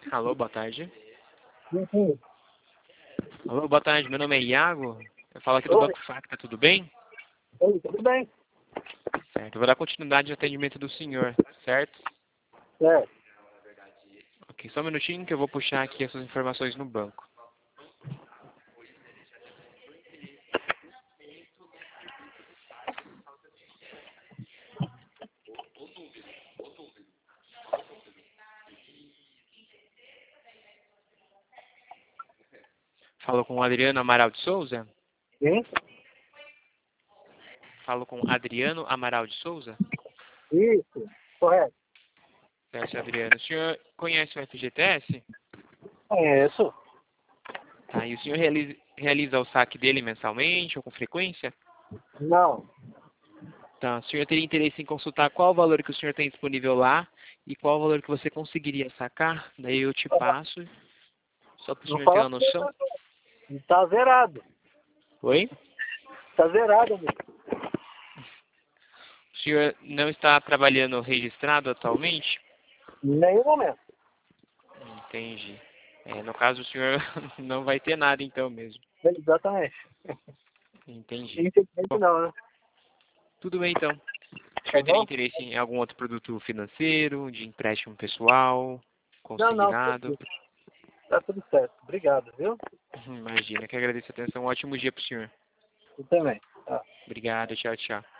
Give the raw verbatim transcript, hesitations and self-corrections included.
Alô, boa tarde. Sim, sim. Alô, boa tarde. Meu nome é Iago. Eu falo aqui do Oi, Banco Facta, tudo bem? oi, tudo bem? Certo. Eu vou dar continuidade ao atendimento do senhor, certo? É. Ok, só um minutinho que eu vou puxar aqui essas informações no banco. Falo com o Adriano Amaral de Souza? Sim? Falo com Adriano Amaral de Souza? Isso, correto. Certo, Adriano. O senhor conhece o F G T S? Conheço. Tá, e o senhor realiza, realiza o saque dele mensalmente ou com frequência? Não. Tá, o senhor teria interesse em consultar qual o valor que o senhor tem disponível lá e qual o valor que você conseguiria sacar? Daí eu te passo, só para o Não senhor ter fala uma noção. que tá zerado. Oi? Tá zerado, amigo. O senhor não está trabalhando registrado atualmente? Em nenhum momento. Entendi. É, no caso, o senhor não vai ter nada então mesmo. Exatamente. Entendi. Infelizmente Bom, não, né? tudo bem então. O Tá senhor teria bom? interesse em algum outro produto financeiro, de empréstimo pessoal, Não, não. consignado? Tá tudo certo. Obrigado, viu? Imagina, que agradeço a atenção. Um ótimo dia para o senhor. Você também. Tá. Obrigado, tchau, tchau.